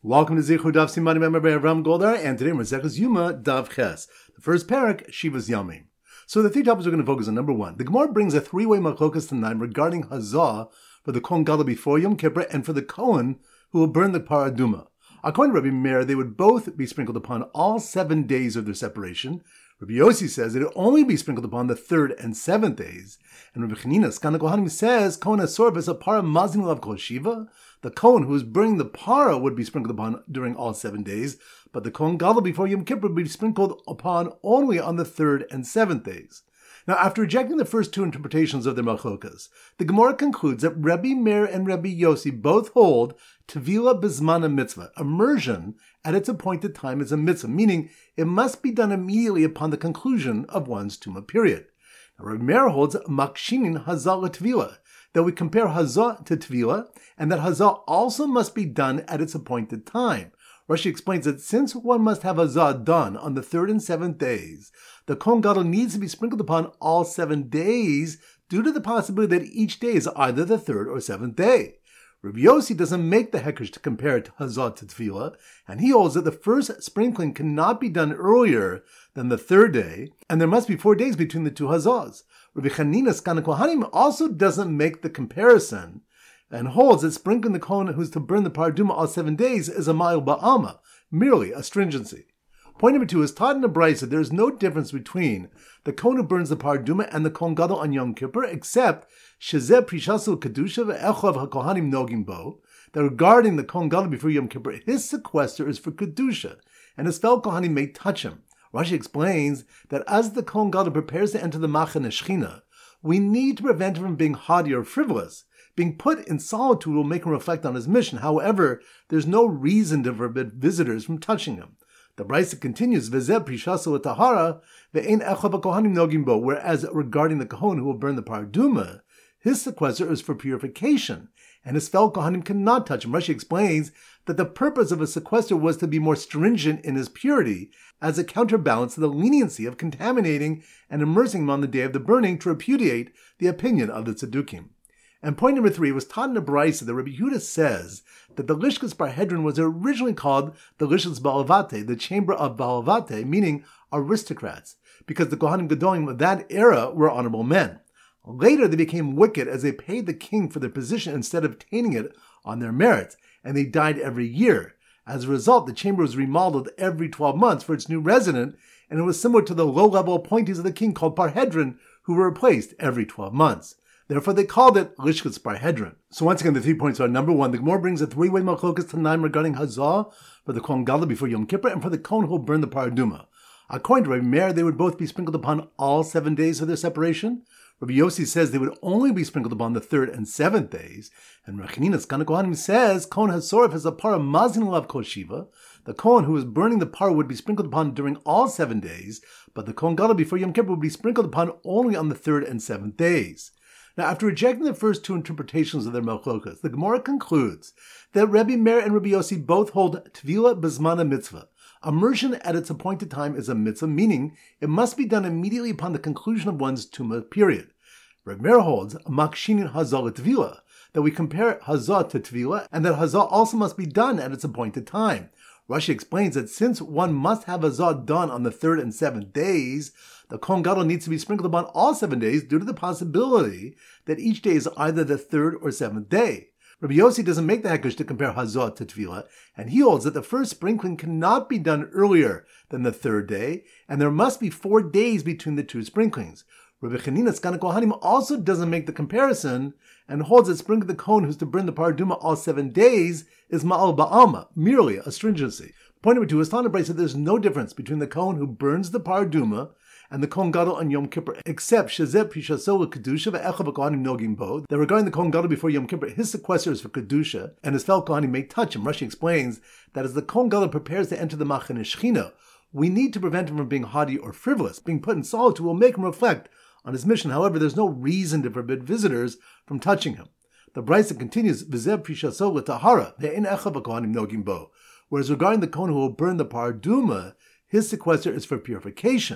Welcome to Zichur Daf Simani Member by Avram Goldar, and today we're Zechus Yuma Daf Ches. The first parak, Shiva's Yamim. So the three topics we're going to focus on. Number one, the Gemara brings a three-way machlokas tonight regarding Hazah for the Kohen Gadol before Yom Kippur and for the Kohen who will burn the Paraduma. According to Rabbi Meir, they would both be sprinkled upon all 7 days of their separation. Rabbi Yossi says it would only be sprinkled upon the 3rd and 7th days. And Rabbi Chanina, Skana Kohanim, says, Kohen Asor v'es para mazin lav kol shiva. The Kohen who is burning the para would be sprinkled upon during all 7 days, but the Kohen Gadol before Yom Kippur would be sprinkled upon only on the 3rd and 7th days. Now, after rejecting the first two interpretations of their machlokas, the Gemara concludes that Rabbi Meir and Rabbi Yossi both hold Tevila Bizmana Mitzvah. Immersion at its appointed time is a mitzvah, meaning it must be done immediately upon the conclusion of one's Tumah period. Now, Rabbi Meir holds Makshinin Hazah Tevila, that we compare Hazah to Tevila, and that Hazah also must be done at its appointed time. Rashi explains that since one must have Hazah done on the 3rd and 7th days, the Kohen Gadol needs to be sprinkled upon all 7 days due to the possibility that each day is either the 3rd or 7th day. Rabbi Yossi doesn't make the hekesh to compare it to Hazah to Tefillah, and he holds that the first sprinkling cannot be done earlier than the 3rd day, and there must be 4 days between the two Hazahs. Rabbi Chanina Skana Kohanim also doesn't make the comparison, and holds that sprinkling the Kohen who's to burn the Paraduma all 7 days is a ma'il ba'alma, merely a stringency. Point number 2 is taught in the Brisa there is no difference between the Kohen who burns the Paraduma and the Kohen Gadol on Yom Kippur, except Shezeh Prishasul Kedusha ve'echav HaKohanim Nogim Bo, that regarding the Kohen Gadol before Yom Kippur, his sequester is for Kedusha, and his fellow Kohanim may touch him. Rashi explains that as the Kohen Gadol prepares to enter the Machane Shechina, we need to prevent him from being haughty or frivolous. Being put in solitude will make him reflect on his mission. However, there's no reason to forbid visitors from touching him. The Brisa continues, V'zeh prishaso tahara ve'ein echav hakohanim nogim bo, whereas regarding the Kohen who will burn the Paraduma, his sequester is for purification, and his fellow Kohanim cannot touch him. Rashi explains that the purpose of a sequester was to be more stringent in his purity, as a counterbalance to the leniency of contaminating and immersing him on the day of the burning to repudiate the opinion of the Tzedukim. And point number 3 was taught in the Brisa that Rabbi Yehuda says that the Lishkas Parhedron was originally called the Lishkas Baalavate, the chamber of Baalavate, meaning aristocrats, because the Kohanim Gedolim of that era were honorable men. Later they became wicked as they paid the king for their position instead of obtaining it on their merits, and they died every year. As a result, the chamber was remodeled every 12 months for its new resident, and it was similar to the low-level appointees of the king called Parhedron, who were replaced every 12 months. Therefore, they called it Lishkas Parhedron. So once again, the 3 points are, number 1, the Gemara brings a 3-way machlokas tanaim regarding Hazah for the Kohen Gadol before Yom Kippur and for the Kohen who will burn the Paraduma. According to Rabbi Meir, they would both be sprinkled upon all 7 days of their separation. Rabbi Yossi says they would only be sprinkled upon the 3rd and 7th days. And Rechanina Skana Kohanim says, Kohen Hasorif has a para mazin lav kol shiva. The Kohen who is burning the para would be sprinkled upon during all 7 days, but the Kohen Gadol before Yom Kippur would be sprinkled upon only on the 3rd and 7th days. Now, after rejecting the first two interpretations of their machlokas, the Gemara concludes that Rabbi Meir and Rabbi Yossi both hold Tvila Bizmana Mitzvah. Immersion at its appointed time is a mitzvah, meaning it must be done immediately upon the conclusion of one's Tumah period. Rabbi Meir holds Makshinin Hazah Tvila, that we compare Hazah to Tvila, and that Hazah also must be done at its appointed time. Rashi explains that since one must have Hazah done on the 3rd and 7th days, the Kohen Gadol needs to be sprinkled upon all 7 days due to the possibility that each day is either the 3rd or 7th day. Rabbi Yossi doesn't make the hekesh to compare Hazah to Tefillah, and he holds that the first sprinkling cannot be done earlier than the 3rd day, and there must be 4 days between the two sprinklings. Rabbi Chanina Skana Kohanim also doesn't make the comparison, and holds that sprinkling the Kohen who's to burn the Paraduma all 7 days is ma'al ba'alma, merely a stringency. Point number 2 is taught in the Brisa that there's no difference between the Kohen who burns the Paraduma and the Kohen Gadol on Yom Kippur, except Shezeh Prishaso Kedusha ve'echav haKohanim Nogim Bo, that regarding the Kohen Gadol before Yom Kippur, his sequester is for Kedusha, and his fellow Kohanim may touch him. Rashi explains that as the Kohen Gadol prepares to enter the Machane Shechina, we need to prevent him from being haughty or frivolous. Being put in solitude will make him reflect on his mission. However, there's no reason to forbid visitors from touching him. The Brisa continues, V'zeh Prishaso tahara ve'ein echav haKohanim Nogim Bo, whereas regarding the Kohen who will burn the Paraduma, his sequester is for purification,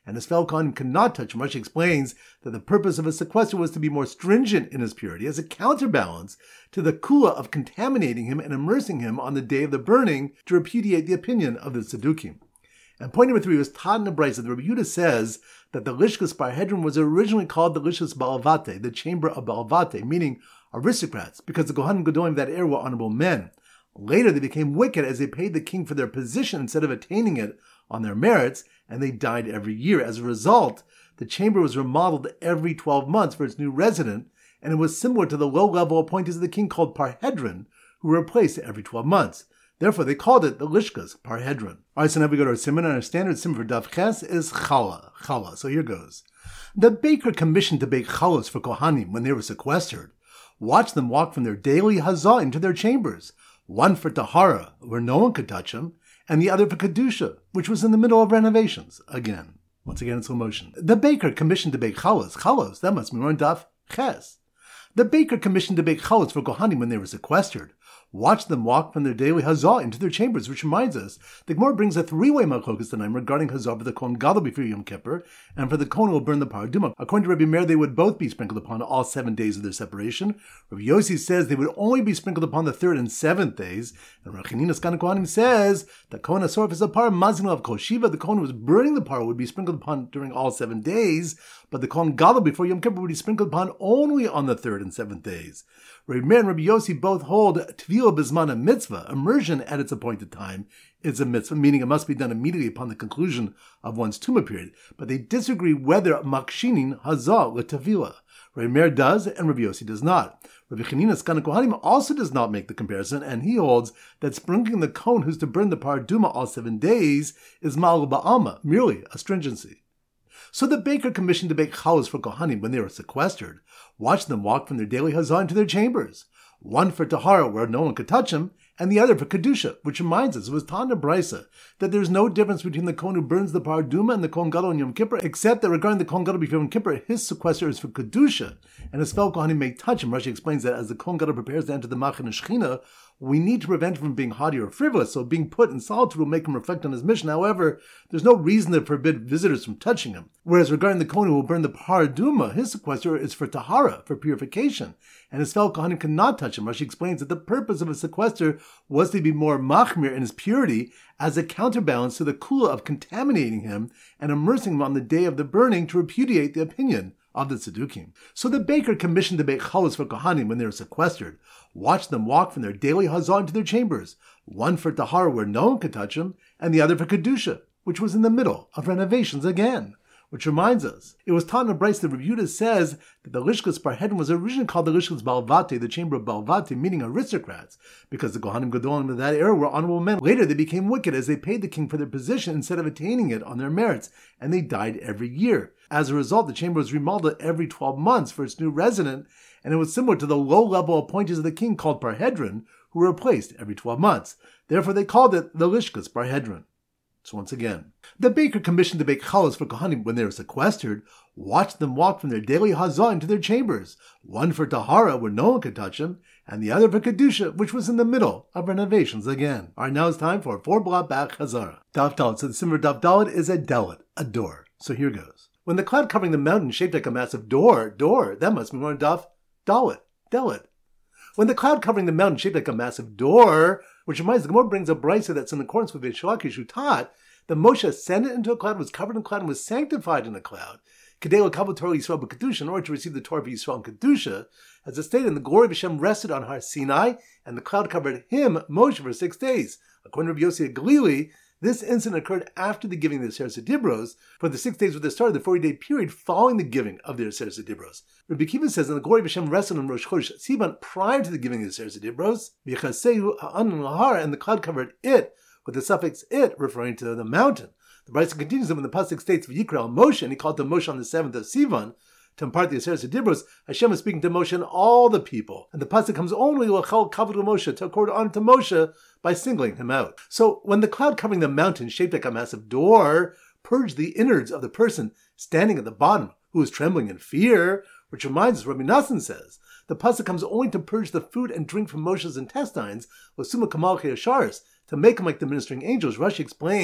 and his fellow Kohanim could not touch him. Rashi explains that the purpose of a sequester was to be more stringent in his purity as a counterbalance to the kula of contaminating him and immersing him on the day of the burning to repudiate the opinion of the Tzedukim. And point number 3 was taught in the Brisa. The Rabbi Yehuda says that the Lishkas Parhedron was originally called the Lishkas Baalvate, the chamber of Baalvate, meaning aristocrats, because the Kohanim Gedolim of that era were honorable men. Later, they became wicked as they paid the king for their position instead of attaining it on their merits, and they died every year. As a result, the chamber was remodeled every 12 months for its new resident, and it was similar to the low-level appointees of the king called Parhedron, who were replaced every 12 months. Therefore, they called it the Lishkas Parhedron. All right, so now we go to our simon, and our standard simon for Daf Ches is challah. Challah. So here goes. The baker commissioned to bake challahs for Kohanim when they were sequestered. Watch them walk from their daily hazah into their chambers, one for Tahara, where no one could touch them, and the other for Kedusha, which was in the middle of renovations. Again, once again in slow motion. The baker commissioned to bake challahs. Challahs, that must be more in Daf Ches. The baker commissioned to bake challahs for Kohanim when they were sequestered. Watch them walk from their daily hazah into their chambers, which reminds us, the Gemara brings a three-way machlokas tonight regarding hazah for the Kohen Gadol before Yom Kippur, and for the Kohen who will burn the paraduma. According to Rabbi Meir, they would both be sprinkled upon all 7 days of their separation. Rabbi Yossi says they would only be sprinkled upon the 3rd and 7th days, and Rav Chanina Skan Kohanim says that Kohen Asorf is a par mazin of Kol Shiva. The Kohen who was burning the par would be sprinkled upon during all 7 days, but the Kohen Gadol before Yom Kippur would be sprinkled upon only on the 3rd and 7th days. Rabbi Meir and Rabbi Yossi both hold Tvila Bizman a mitzvah. Immersion at its appointed time is a mitzvah, meaning it must be done immediately upon the conclusion of one's tumah period. But they disagree whether makshinin hazah l'tavila. Rabbi Meir does, and Rabbi Yossi does not. Rabbi Chanina Skan Kohanim also does not make the comparison, and he holds that sprinkling the kohen who's to burn the paraduma all 7 days is ma'al ba'alma, merely a stringency. So the baker commissioned to bake challahs for Kohanim when they were sequestered. Watch them walk from their daily hazah into their chambers, one for Tahara, where no one could touch him, and the other for Kedusha, which reminds us, it was taught in Brisa, that there is no difference between the Kohen who burns the paraduma and the Kohen Gadol on Yom Kippur, except that regarding the Kohen Gadol before Yom Kippur, his sequester is for Kedusha, and his fellow Kohanim may touch him. Rashi explains that as the Kohen Gadol prepares to enter the Machan Shechina, we need to prevent him from being haughty or frivolous, so being put in solitude will make him reflect on his mission. However, there's no reason to forbid visitors from touching him. Whereas regarding the Kohen who will burn the paraduma, his sequester is for Tahara, for purification, and his fellow Kohanim cannot touch him. Rashi explains that the purpose of a sequester was to be more machmir in his purity as a counterbalance to the kula of contaminating him and immersing him on the day of the burning to repudiate the opinion of the Tzedukim. So the baker commissioned to bake challahs for Kohanim when they were sequestered. Watch them walk from their daily hazah into their chambers, one for Tahara where no one could touch him, and the other for Kedusha, which was in the middle of renovations again. Which reminds us, it was taught in a Brisa that Rabbi Yehuda says that the Lishkas Parhedron was originally called the Lishkas Baalvate, the chamber of Baalvate, meaning aristocrats, because the Kohanim Gedolim of that era were honorable men. Later they became wicked as they paid the king for their position instead of attaining it on their merits, and they died every year. As a result, the chamber was remodeled every 12 months for its new resident, and it was similar to the low-level appointees of the king called Parhedron, who were replaced every 12 months. Therefore they called it the Lishkas Parhedron. So once again, the baker commissioned to bake challahs for Kohanim when they were sequestered. Watch them walk from their daily hazah into their chambers, one for Tahara where no one could touch him, and the other for Kedusha, which was in the middle of renovations again. All right, now it's time for 4-block back Chazara. Daf Dalet. So the simmer Daf Dalet is a delit, a door. So here goes. When the cloud covering the mountain shaped like a massive door, that must be more Daf Dalet, delit. When the cloud covering the mountain shaped like a massive door, which reminds the Gemara brings a brisa that's in accordance with Beis Shallakish, who taught that Moshe ascended into a cloud, was covered in a cloud, and was sanctified in a cloud. Kedei l'kavod Torah Yisrael b'kedusha, in order to receive the Torah of Yisrael in kedusha, as it stated, and the glory of Hashem rested on Har Sinai, and the cloud covered him, Moshe, for 6 days. According to Rabbi Yossi Galili, this incident occurred after the giving of the Aseret Dibros, for the 6 days were the start of the 40-day period following the giving of the Aseret Dibros. Rabbi Kiva says, and the glory of Hashem rested on Rosh Chodesh Sivan prior to the giving of the Aseret Dibros, v'chasehu ha'anan lahar, and the cloud covered it, with the suffix it referring to the mountain. The Brisa continues that when the pasuk states V'yikra al Moshe, and he called to Moshe on the 7th of Sivan to impart the Aseret Dibros, Hashem is speaking to Moshe and all the people, and the pasuk comes only l'chal kavod Moshe, to accord honor to Moshe by singling him out. So when the cloud covering the mountain shaped like a massive door purged the innards of the person standing at the bottom who was trembling in fear, which reminds us, Rabbi Nassan says, the pasuk comes only to purge the food and drink from Moshe's intestines, l'suma kamal chayasharis, to make him like the ministering angels. Rashi explains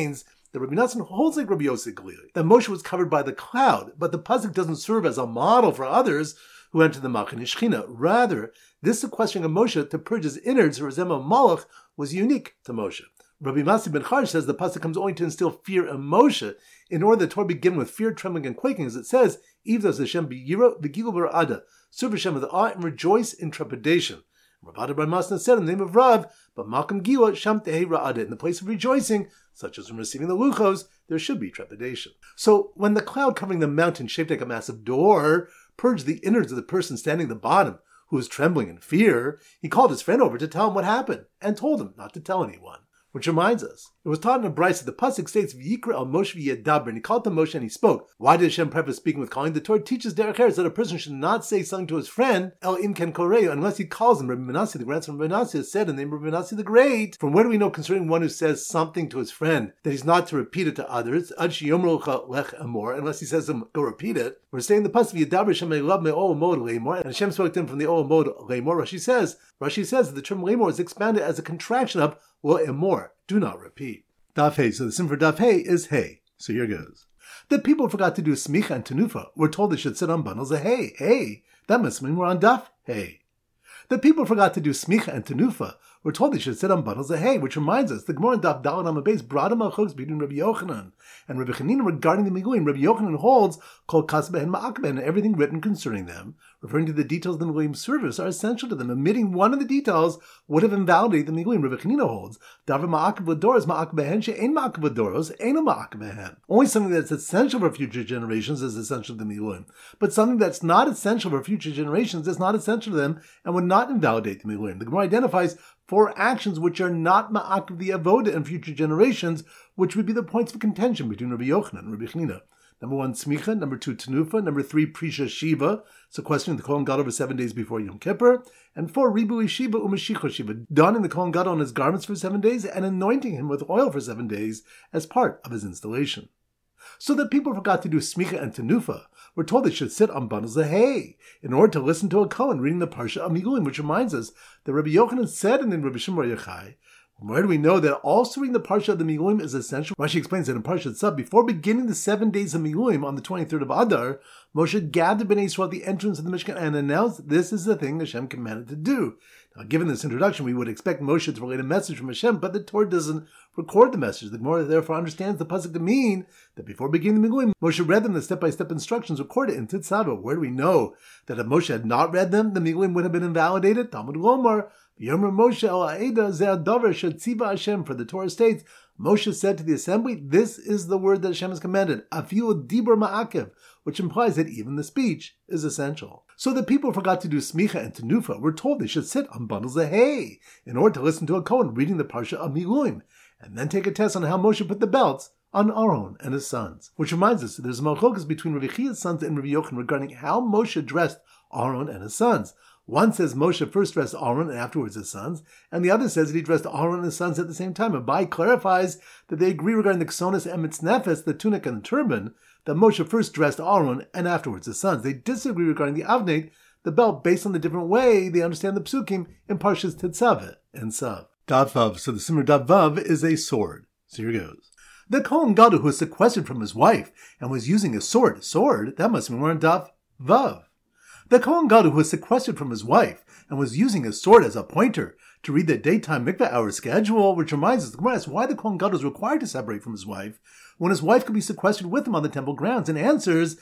that Rabbi Nassim holds like Rabbi Yossi Galili, that Moshe was covered by the cloud, but the pasuk doesn't serve as a model for others who enter the Machaneh Shechina. Rather, this sequestering of Moshe to purge his innards, or Rezema Malach, was unique to Moshe. Rabbi Masih ben Charsh says the pasuk comes only to instill fear in Moshe, in order that the Torah begin with fear, trembling, and quaking, as it says, Ivdas Hashem b'yira v'gilu b'ra'ada, serve Hashem with awe and rejoice in trepidation. Rabbi Bar Masna said in the name of Rav, but Malkam Gila Sham Tehei Ra'ada, in the place of rejoicing, such as from receiving the luchos, there should be trepidation. So when the cloud covering the mountain shaped like a massive door purged the innards of the person standing at the bottom, who was trembling in fear, he called his friend over to tell him what happened, and told him not to tell anyone. Which reminds us, it was taught in a brisa that the pasuk states, "V'yikra al Moshe v'yedaber," and he called to Moshe and he spoke. Why did Hashem preface speaking with calling? The Torah teaches derech eretz that a person should not say something to his friend el im ken koreu unless he calls him. Rabbi Manasseh, the grandson of Rabbi Manasseh, said in the name of Rabbi Manasseh the Great. From where do we know concerning one who says something to his friend that he's not to repeat it to others? Ad sheyomru lech amor, unless he says to him, go repeat it. We're saying the pasuk v'yedaber Hashem love me ol mod leimor, and Hashem spoke to him from the ol mod leimor. Rashi says that the term leimor is expanded as a contraction of lo emor. Do not repeat. Daf Hey. So the sim for Daf Hey is hay. So here goes. The people forgot to do smicha and tenufa. We're told they should sit on bundles of hay. Hey, that must mean we're on Daf Hey. The people forgot to do smicha and tenufa. We're told they should sit on bundles of hay, which reminds us the Gemara in Daf Daled Amud Beis brought him a between Rabbi Yochanan and Rabbi Chanina regarding the Migulim. Rabbi Yochanan holds kol kasbeh and ma'akbeh, and everything written concerning them, referring to the details of the Migulim service, are essential to them. Omitting one of the details would have invalidated the Migulim. Rabbi Chanina holds davar ma'akbeh v'doros ma'akbehen she'ein ma'akbeh v'doros eino ma'akbehen. Only something that's essential for future generations is essential to the Migulim, but something that's not essential for future generations is not essential to them and would not invalidate the Migulim. The Gemara identifies 4 actions which are not ma'akiv the avoda in future generations, which would be the points of contention between Rabbi Yochanan and Rabbi Chanina. Number 1, smicha. Number 2, tenufa. Number 3, prisha shiva, sequestering the Kohen Gadol for 7 days before Yom Kippur. And 4, ribui shiva umashicha shiva, donning the Kohen Gadol on his garments for 7 days and anointing him with oil for 7 days as part of his installation. So that people forgot to do smicha and tenufa, we're told they should sit on bundles of hay in order to listen to a Kohen reading the Parsha of Migulim, which reminds us that Rabbi Yochanan said in the Rabbi Shimon Bar Yochai, where do we know that also reading the Parsha of the Migulim is essential? Rashi explains that in Parshat Sab, before beginning the 7 days of Migulim on the 23rd of Adar, Moshe gathered Bnei Yisrael at the entrance of the Mishkan and announced this is the thing Hashem commanded to do. Now, given this introduction, we would expect Moshe to relate a message from Hashem, but the Torah doesn't record the message. The Gemara therefore understands the pasuk to mean that before beginning the Migulim, Moshe read them the step-by-step instructions recorded in Tetzaveh. Where do we know that if Moshe had not read them, the Migulim would have been invalidated? Talmud Lomar, Yomer Moshe el Ha'eda ze hadavar shetziva Hashem. For the Torah states, Moshe said to the assembly, this is the word that Hashem has commanded, afilu dibur ma'akev, which implies that even the speech is essential. So the people forgot to do smicha and tenufa. We're told they should sit on bundles of hay in order to listen to a Kohen reading the Parsha of Migulim, and then take a test on how Moshe put the belts on Aaron and his sons. Which reminds us that there's a machlokas between Rabbi Chia's sons and Rabbi Yochanan regarding how Moshe dressed Aaron and his sons. One says Moshe first dressed Aaron and afterwards his sons, and the other says that he dressed Aaron and his sons at the same time. Abai clarifies that they agree regarding the ksonis and mitznefes, the tunic and the turban, that Moshe first dressed Aaron and afterwards his sons. They disagree regarding the avnei, the belt, based on the different way they understand the psukim in Parshas Tetzaveh and Sav. Dav Vav. So the simmer Dav Vav is a sword. So here goes. The Kohen Gadol who was sequestered from his wife and was using a sword, that must mean we're on Dav Vav. The Kohen Gadol who was sequestered from his wife and was using his sword as a pointer to read the daytime mikveh hour schedule, which reminds us, the Gemara asks why the Kohen Gadol is required to separate from his wife when his wife could be sequestered with him on the temple grounds, and answers,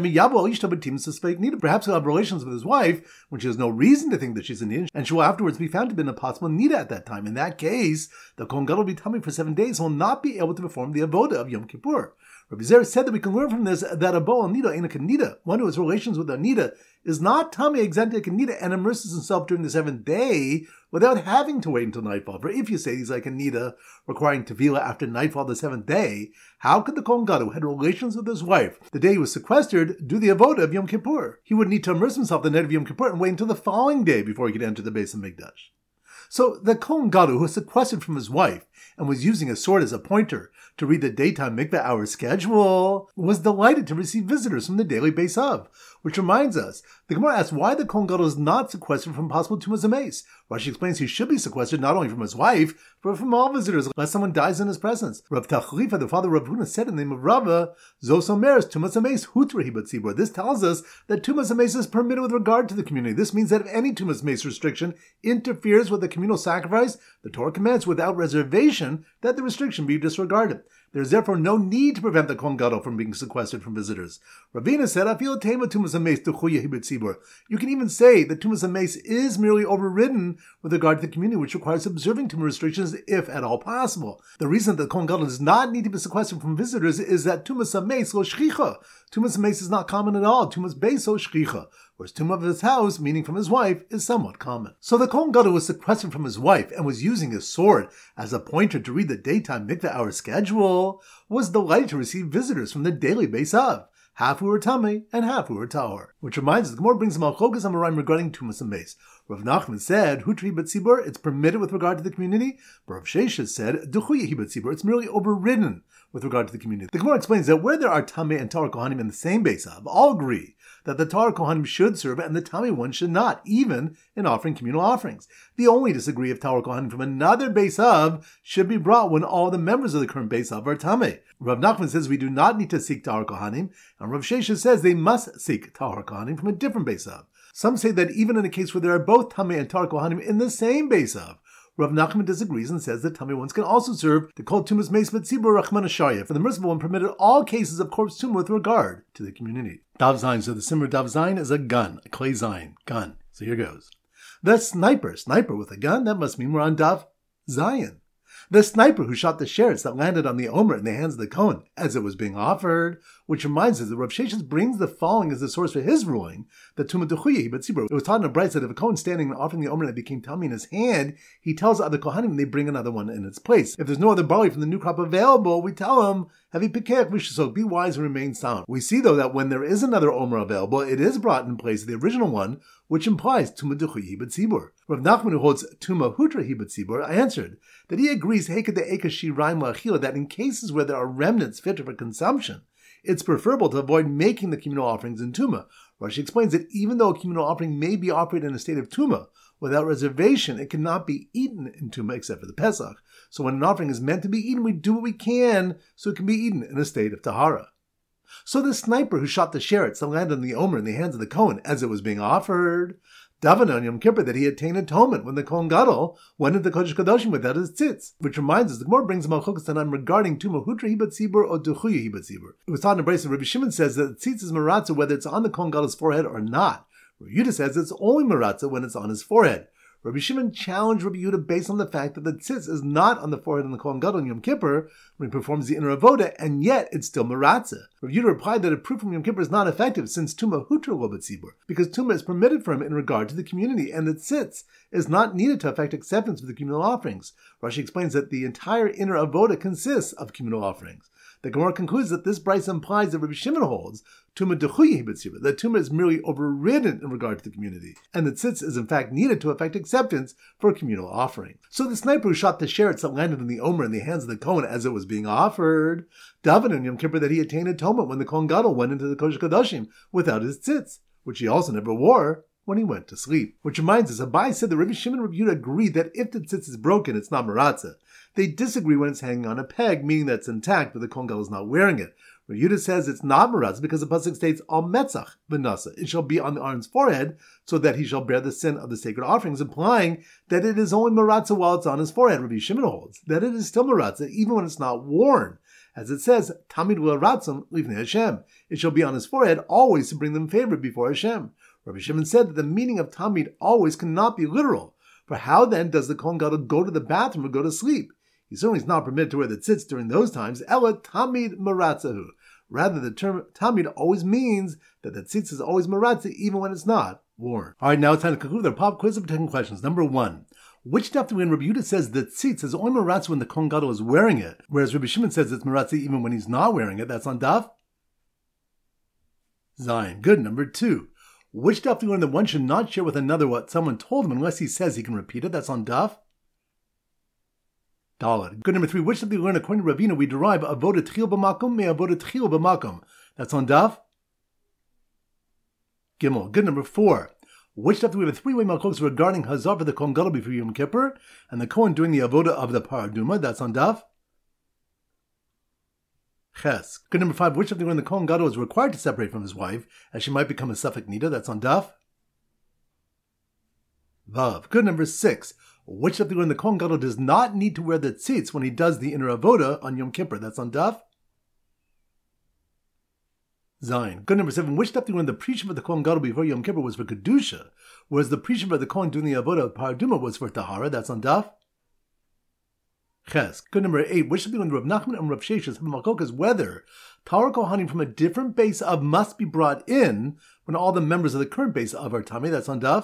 perhaps he'll have relations with his wife when she has no reason to think that she's a nida, and she will afterwards be found to have been a possible nida at that time. In that case, the Kohen Gadol will be tummy for 7 days and will not be able to perform the avoda of Yom Kippur. Rabbi Zer said that we can learn from this that a bo nida ain't a kanida. One who has relations with a nida is not tummy exempt a kanida and immerses himself during the 7th day without having to wait until nightfall. For if you say he's like a nida requiring tevila after nightfall the 7th day, how could the Kohen Gadol who had relations with his wife the day he was sequestered do the avoda of Yom Kippur? He would need to immerse himself the night of Yom Kippur and wait until the following day before he could enter the Beis HaMikdash. So the Kohen Gadol who was sequestered from his wife and was using a sword as a pointer to read the daytime mikveh hour schedule was delighted to receive visitors from the daily Beis Av. Which reminds us, the Gemara asks why the Kohen Gadol is not sequestered from possible tumas hameis. Rashi explains he should be sequestered not only from his wife, but from all visitors, unless someone dies in his presence. Rav Tachlifa, the father of Rav Huna, said in the name of Rava, Zos Omeres Tumas Hameis Hutrahi Batzibur. This tells us that Tumas Hameis is permitted with regard to the community. This means that if any Tumas Hameis restriction interferes with the communal sacrifice, the Torah commands without reservation that the restriction be disregarded. There is therefore no need to prevent the Kohen Gadol from being sequestered from visitors. Ravina said, you can even say that Tumas Hameis is merely overridden with regard to the community, which requires observing Tumah restrictions if at all possible. The reason that the Kohen Gadol does not need to be sequestered from visitors is that Tumas Hameis lo shchicha. Tumas Hameis is not common at all. Tumas Beis lo shchicha. Whereas Tumah of his house, meaning from his wife, is somewhat common. So the Kohen Gadol was sequestered from his wife and was using his sword as a pointer to read the daytime mikveh hour schedule, was delighted to receive visitors from the daily Beis Av, half who were Tamei and half who were Tahor. Which reminds us, the Gemara brings a Malchokas Amoraim regarding Tumas Hameis. Rav Nachman said, Hutri Batzibur, it's permitted with regard to the community, but Rav Sheshes said, Duchuyehi Batzibur, it's merely overridden with regard to the community. The Gemara explains that where there are Tamei and Tahor Kohanim in the same Beis Av, all agree that the Tahor Kohanim should serve and the Tamei one should not, even in offering communal offerings. They only disagree if Tahor Kohanim from another Beis Av should be brought when all the members of the current Beis Av are Tamei. Rav Nachman says we do not need to seek Tahor Kohanim, and Rav Sheshes says they must seek Tahor Kohanim from a different Beis Av. Some say that even in a case where there are both Tamei and Tahor Kohanim in the same Beis Av, Rav Nachman disagrees and says that Tamei ones can also serve the Kol Tumas Meis Batzibur Rachman Ashaya, for the merciful one permitted all cases of corpse tumah with regard to the community. Dav Zayin, so the Simmer Dav Zayin is a gun, a clay Zayin, gun. So here goes. The sniper with a gun, that must mean we're on Dav Zayin. The sniper who shot the sherets that landed on the Omer in the hands of the Kohen as it was being offered, which reminds us that Rav Sheshes brings the following as the source for his ruling, that Tumah Dechuyehi Batzibur. It was taught in a brayta that if a Kohen standing and offering the Omer that became tummy in his hand, he tells other Kohanim they bring another one in its place. If there's no other barley from the new crop available, we tell him, Havi Pikech Vishasok, be wise and remain sound. We see though that when there is another Omer available, it is brought in place of the original one, which implies Tumah Dechuyehi Batzibur. Rav Nachman, who holds Tumah Hutrahi Batzibur, answered that he agrees that in cases where there are remnants fit for consumption, it's preferable to avoid making the communal offerings in Tumah. Rashi explains that even though a communal offering may be offered in a state of Tumah, without reservation, it cannot be eaten in Tumah except for the Pesach. So when an offering is meant to be eaten, we do what we can so it can be eaten in a state of Tahara. So the sniper who shot the sherets that landed on the Omer in the hands of the Kohen as it was being offered, davened on Yom Kippur that he attained atonement when the Kohen Gadol went into Kodesh Kodashim without his tzitz, which reminds us the Gemara brings Malchokas Tanaim regarding Tumah Hutrahi Batzibur or Duchuyehi Batzibur. It was taught in a brace of Rabbi Shimon says that tzitz is maratza whether it's on the Kohen Gadol's forehead or not. Rabbi Yehuda says it's only maratza when it's on his forehead. Rabbi Shimon challenged Rabbi Yehuda based on the fact that the tzitz is not on the forehead of the Kohen Gadol on Yom Kippur when he performs the inner avoda, and yet it's still maratza. Rabbi Yehuda replied that a proof from Yom Kippur is not effective since Tumah Hutra lo Batzibur, because Tumah is permitted for him in regard to the community, and the tzitz is not needed to affect acceptance of the communal offerings. Rashi explains that the entire inner avoda consists of communal offerings. The Gemara concludes that this brayso implies that Rabbi Shimon holds Tumah Dechuyehi Batzibur, that Tumah is merely overridden in regard to the community, and that tzitz is in fact needed to effect acceptance for a communal offering. So the sniper who shot the sherets that landed in the Omer in the hands of the Kohen as it was being offered, davened on Yom Kippur that he attained atonement when the Kohen Gadol went into the Kodesh Kodashim without his tzitz, which he also never wore when he went to sleep. Which reminds us, Abai said that Rabbi Shimon and Rabbi Yehuda agree that if the tzitz is broken, it's not maratza. They disagree when it's hanging on a peg, meaning that it's intact, but the Kohen Gadol is not wearing it. Rabbi Yehuda says it's not maratza because the pasuk states al metzach v'nasa. It shall be on the Aaron's forehead, so that he shall bear the sin of the sacred offerings, implying that it is only maratza while it's on his forehead. Rabbi Shimon holds that it is still maratza even when it's not worn. As it says, Tamid v'ratzon lifnei Hashem. It shall be on his forehead always to bring them favor before Hashem. Rabbi Shimon said that the meaning of Tamid always cannot be literal. For how then does the Kohen Gadol go to the bathroom or go to sleep? He certainly is not permitted to wear the tzitz during those times. Ela Tamid maratzahu. Rather, the term Tamid always means that the tzitz is always maratza even when it's not worn. All right, now it's time to conclude our pop quiz of 10 questions. Number 1. Which daf do we in? Rabbi Yehuda says that tzitz is only maratza when the Kohen Gadol is wearing it, whereas Rabbi Shimon says it's maratza even when he's not wearing it. That's on daf Zayin. Good. Number 2. Which daf do we learn that one should not share with another what someone told him unless he says he can repeat it? That's on daf Daled. Good. Number 3. Which daf do we learn according to Ravina we derive avoda tchil b'makom me avoda tchil b'makom? That's on daf Gimel. Good. Number 4. Which daf do we have a three-way malchokes regarding Hazar for the Kohen Gadol before Yom Kippur, and the Kohen doing the avoda of the Paraduma? That's on daf Ches. Good number 5. Which daf do we when the Kohen Gadol is required to separate from his wife, as she might become a Safek Nida? That's on daf Vav. Good number 6. Which daf do we when the Kohen Gadol does not need to wear the tzitz when he does the inner avoda on Yom Kippur? That's on daf Zayin. Good number 7. Which daf do we when the pre-shiva of the Kohen Gadol before Yom Kippur was for Kedusha, whereas the pre-shiva of the Kohen doing the avoda of Paraduma was for Tahara? That's on daf Ches. Good number 8. Which daf do we when Rav Nachman and Rav Sheshes have a malchokas whether Tahara Kohanim from a different base of must be brought in when all the members of the current base of are Tami? That's on daf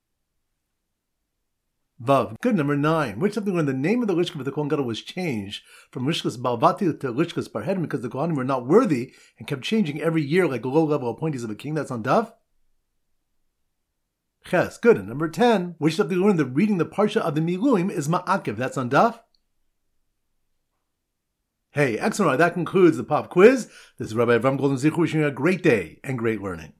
Vav. Good number 9. Which daf do we when the name of the Lishka of the Kohen Gadol was changed from Lishkas Balvati to Lishkas Parhedim because the Kohanim were not worthy and kept changing every year like low-level appointees of a king? That's on daf Ches. Good. And number 10. Which daf do we learn that reading the Parsha of the Miluim is Ma'akev? That's on daf Hey, excellent. That concludes the pop quiz. This is Rabbi Avram Golden Zichu wishing you a great day and great learning.